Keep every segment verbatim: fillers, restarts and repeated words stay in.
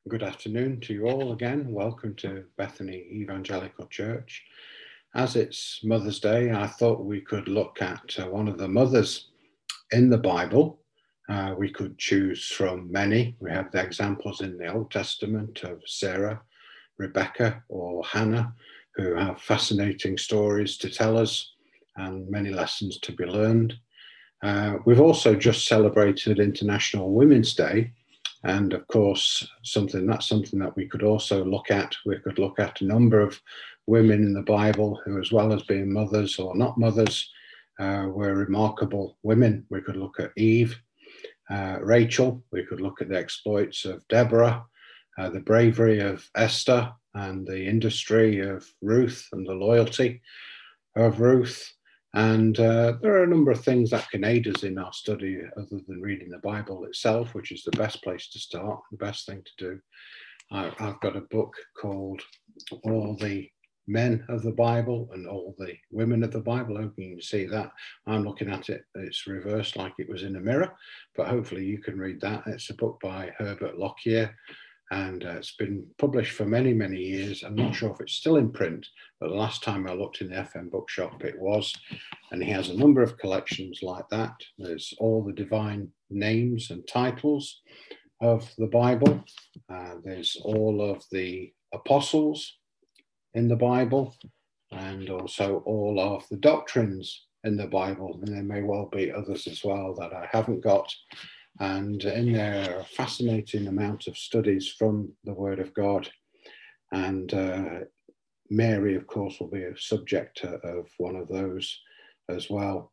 Good afternoon to you all again. Welcome to Bethany Evangelical Church. As it's Mother's Day, I thought we could look at uh, one of the mothers in the Bible. Uh, we could choose from many. We have the examples in the Old Testament of Sarah, Rebecca, or Hannah, who have fascinating stories to tell us and many lessons to be learned. Uh, we've also just celebrated International Women's Day. And of course, something that's something that we could also look at. We could look at a number of women in the Bible who, as well as being mothers or not mothers, uh, were remarkable women. We could look at Eve, uh, Rachel. We could look at the exploits of Deborah, uh, the bravery of Esther, and the industry of Ruth and the loyalty of Ruth. And uh, there are a number of things that can aid us in our study other than reading the Bible itself, which is the best place to start, the best thing to do. I, I've got a book called All the Men of the Bible and All the Women of the Bible. I hope you can see that. I'm looking at it, it's reversed like it was in a mirror, but hopefully you can read that. It's a book by Herbert Lockyer, and uh, it's been published for many, many years. I'm not sure if it's still in print, but the last time I looked in the F M bookshop, it was. And he has a number of collections like that. There's all the divine names and titles of the Bible. Uh, there's all of the apostles in the Bible, and also all of the doctrines in the Bible. And there may well be others as well that I haven't got. And in there are a fascinating amount of studies from the Word of God. And uh, Mary, of course, will be a subject of one of those as well.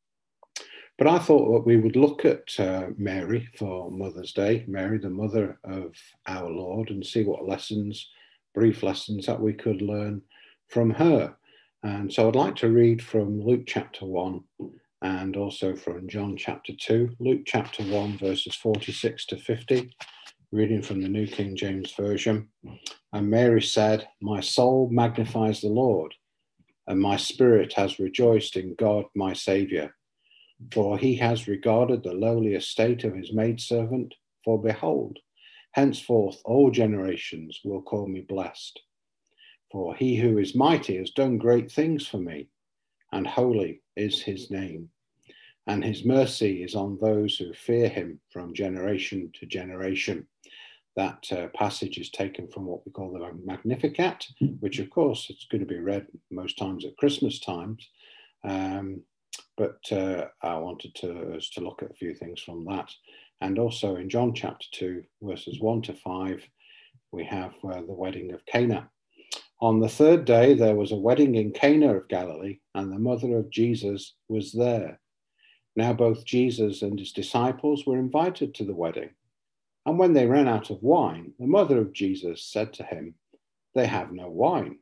But I thought that we would look at uh, Mary for Mother's Day, Mary, the mother of our Lord, and see what lessons, brief lessons that we could learn from her. And so I'd like to read from Luke chapter one, and also from John chapter two, Luke chapter one, verses forty-six to fifty, reading from the New King James Version. And Mary said, "My soul magnifies the Lord, and my spirit has rejoiced in God my Saviour, for he has regarded the lowly estate of his maidservant. For behold, henceforth all generations will call me blessed. For he who is mighty has done great things for me, and holy is his name. And his mercy is on those who fear him from generation to generation." That uh, passage is taken from what we call the Magnificat, which of course it's going to be read most times at Christmas times. Um, but uh, I wanted to, us to look at a few things from that. And also in John chapter two, verses one to five, we have uh, the wedding of Cana. On the third day, there was a wedding in Cana of Galilee, and the mother of Jesus was there. Now both Jesus and his disciples were invited to the wedding. And when they ran out of wine, the mother of Jesus said to him, "They have no wine."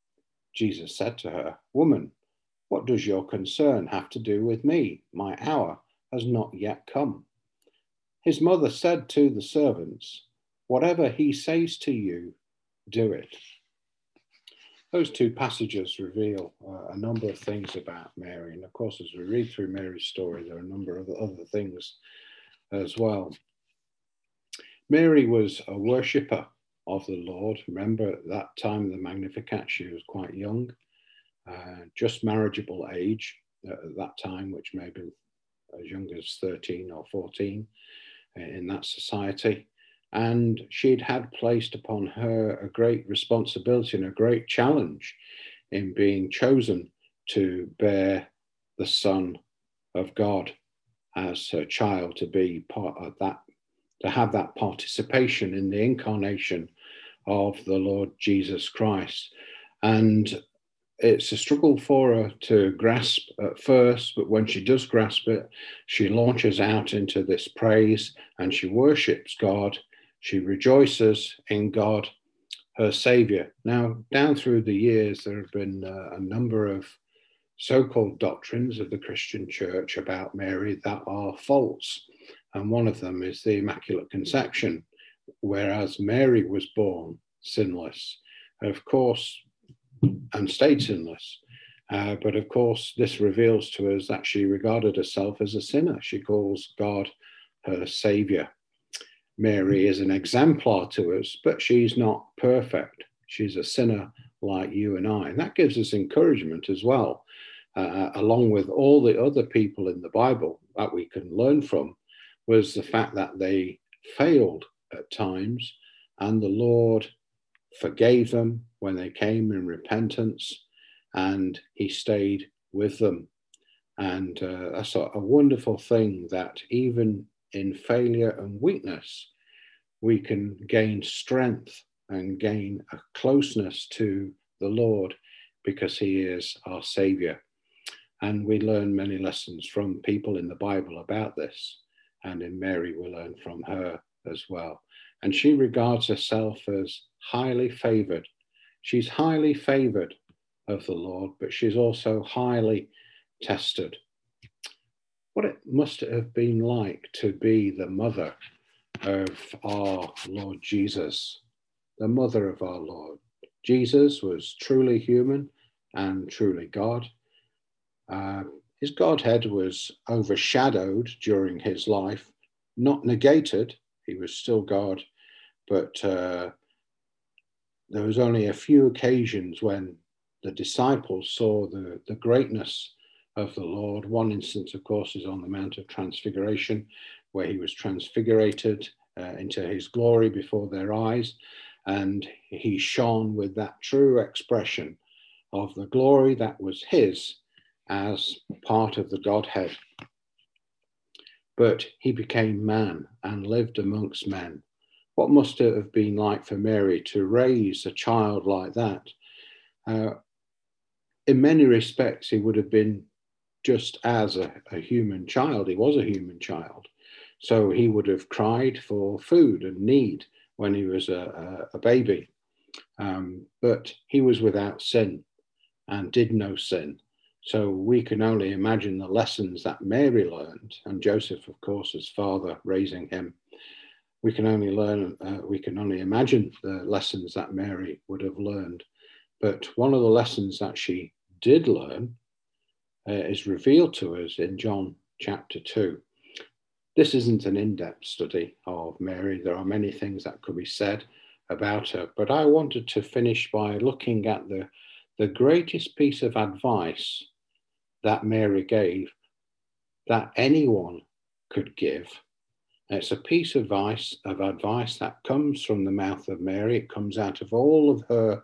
Jesus said to her, "Woman, what does your concern have to do with me? My hour has not yet come." His mother said to the servants, "Whatever he says to you, do it." Those two passages reveal uh, a number of things about Mary. And of course, as we read through Mary's story, there are a number of other things as well. Mary was a worshipper of the Lord. Remember, at that time of the Magnificat, she was quite young, uh, just marriageable age at that time, which may have been as young as thirteen or fourteen in that society. And she'd had placed upon her a great responsibility and a great challenge in being chosen to bear the Son of God as her child, to be part of that, to have that participation in the incarnation of the Lord Jesus Christ. And it's a struggle for her to grasp at first, but when she does grasp it, she launches out into this praise and she worships God. She rejoices in God, her Saviour. Now, down through the years, there have been uh, a number of so-called doctrines of the Christian Church about Mary that are false. And one of them is the Immaculate Conception, whereas Mary was born sinless, of course, and stayed sinless. Uh, but of course, this reveals to us that she regarded herself as a sinner. She calls God her Saviour. Mary is an exemplar to us, but she's not perfect. She's a sinner like you and I. And that gives us encouragement as well, uh, along with all the other people in the Bible that we can learn from, was the fact that they failed at times and the Lord forgave them when they came in repentance, and he stayed with them. And uh, that's a, a wonderful thing, that even in failure and weakness, we can gain strength and gain a closeness to the Lord because he is our Savior. And we learn many lessons from people in the Bible about this. And in Mary, we learn from her as well. And she regards herself as highly favored. She's highly favored of the Lord, but she's also highly tested. What it must have been like to be the mother of our Lord Jesus, the mother of our Lord. Jesus was truly human and truly God. Uh, his Godhead was overshadowed during his life, not negated. He was still God, but uh, there was only a few occasions when the disciples saw the, the greatness of the Lord. One instance, of course, is on the Mount of Transfiguration, where he was transfigurated uh, into his glory before their eyes, and he shone with that true expression of the glory that was his as part of the Godhead. But he became man and lived amongst men. What must it have been like for Mary to raise a child like that? Uh, in many respects, he would have been just as a, a human child. He was a human child. So he would have cried for food and need when he was a, a, a baby. Um, but he was without sin and did no sin. So we can only imagine the lessons that Mary learned, and Joseph, of course, as father, raising him. We can only learn, uh, we can only imagine the lessons that Mary would have learned. But one of the lessons that she did learn uh, is revealed to us in John chapter two. This isn't an in-depth study of Mary. There are many things that could be said about her, but I wanted to finish by looking at the, the greatest piece of advice that Mary gave, that anyone could give. And it's a piece of advice, of advice that comes from the mouth of Mary. It comes out of all of her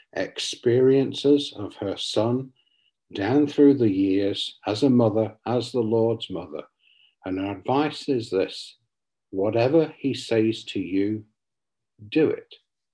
experiences of her son down through the years as a mother, as the Lord's mother. And her advice is this: whatever he says to you, do it.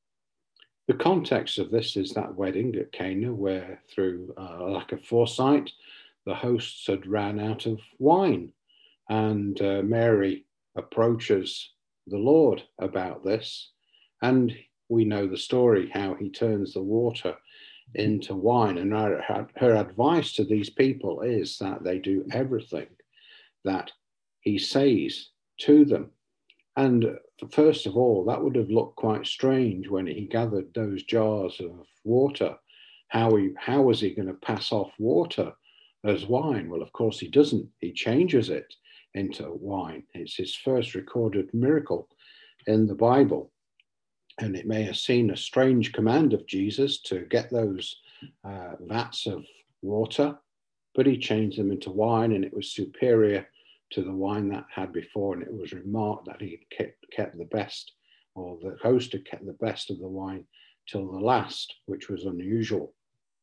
The context of this is that wedding at Cana, where through a lack of foresight, the hosts had ran out of wine. And uh, Mary approaches the Lord about this. And we know the story, how he turns the water into wine. And her, her advice to these people is that they do everything that he says to them. And first of all, that would have looked quite strange when he gathered those jars of water. How, he, how was he going to pass off water as wine? Well, of course he doesn't. He changes it into wine. It's his first recorded miracle in the Bible. And it may have seemed a strange command of Jesus to get those uh, vats of water, but he changed them into wine, and it was superior to the wine that had before. And it was remarked that he kept, kept the best, or the host had kept the best of the wine till the last, which was unusual.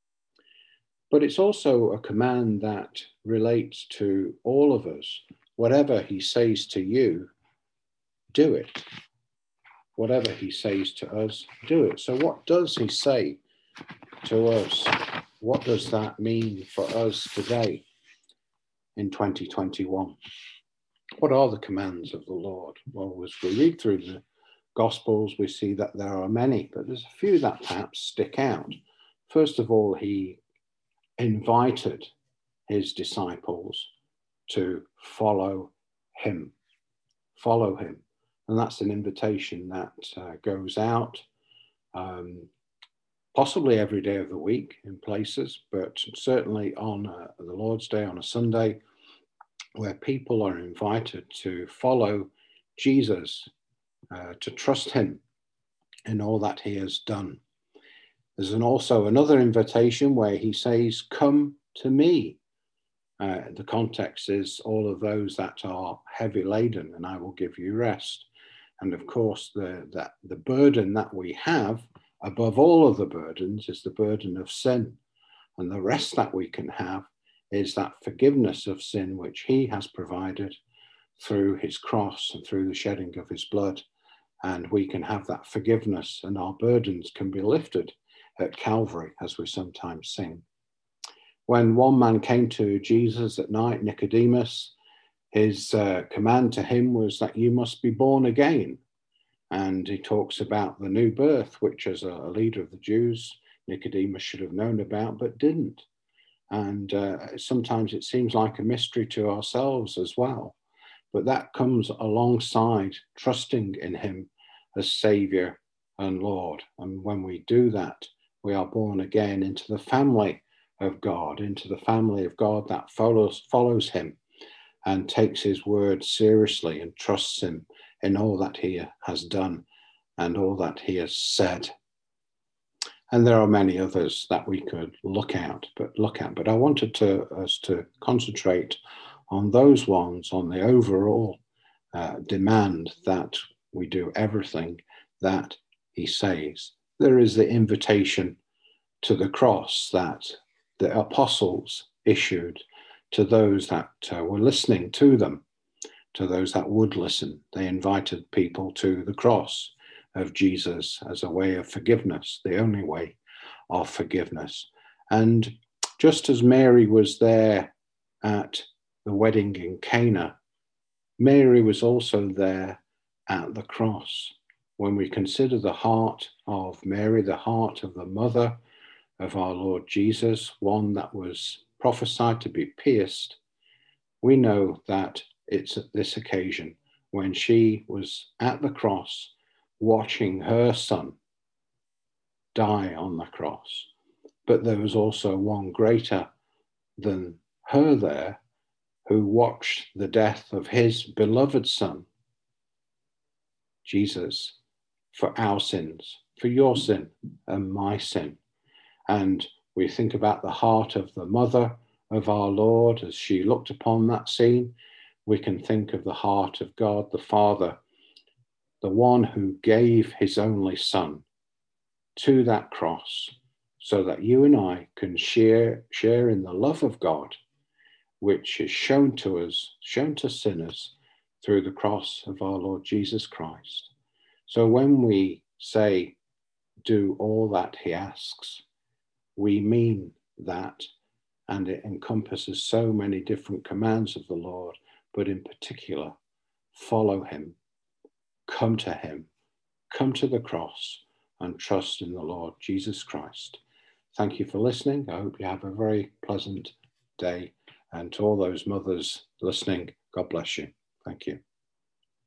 But it's also a command that relates to all of us. Whatever he says to you, do it. Whatever he says to us, do it. So what does he say to us? What does that mean for us today in twenty twenty-one? What are the commands of the Lord? Well, as we read through the Gospels, we see that there are many, but there's a few that perhaps stick out. First of all, he invited his disciples to follow him. Follow him. And that's an invitation that uh, goes out um, possibly every day of the week in places, but certainly on uh, the Lord's Day, on a Sunday, where people are invited to follow Jesus uh, to trust him in all that he has done. There's an also another invitation where he says, come to me. Uh, the context is all of those that are heavy laden, and I will give you rest. And of course, the, that the burden that we have above all of the burdens is the burden of sin. And the rest that we can have is that forgiveness of sin which he has provided through his cross and through the shedding of his blood. And we can have that forgiveness, and our burdens can be lifted at Calvary, as we sometimes sing. When one man came to Jesus at night, Nicodemus, his uh, command to him was that you must be born again. And he talks about the new birth, which as a leader of the Jews, Nicodemus should have known about, but didn't. And uh, sometimes it seems like a mystery to ourselves as well. But that comes alongside trusting in him as Saviour and Lord. And when we do that, we are born again into the family of God, into the family of God that follows, follows him and takes his word seriously and trusts him in all that he has done and all that he has said. And there are many others that we could look at, but look at. But I wanted to, us to concentrate on those ones, on the overall uh, demand that we do everything that he says. There is the invitation to the cross that the apostles issued to those that uh, were listening to them, to those that would listen. They invited people to the cross of Jesus as a way of forgiveness, the only way of forgiveness. And just as Mary was there at the wedding in Cana, Mary was also there at the cross. When we consider the heart of Mary, the heart of the mother of our Lord Jesus, one that was prophesied to be pierced, we know that it's at this occasion when she was at the cross watching her son die on the cross. But there was also one greater than her there who watched the death of his beloved son, Jesus, for our sins, for your sin and my sin. And we think about the heart of the mother of our Lord as she looked upon that scene. We can think of the heart of God, the Father, the one who gave his only son to that cross so that you and I can share, share in the love of God, which is shown to us, shown to sinners through the cross of our Lord Jesus Christ. So when we say, do all that he asks, we mean that, and it encompasses so many different commands of the Lord, but in particular, follow him, come to him, come to the cross, and trust in the Lord Jesus Christ. Thank you for listening. I hope you have a very pleasant day. And to all those mothers listening, God bless you. Thank you.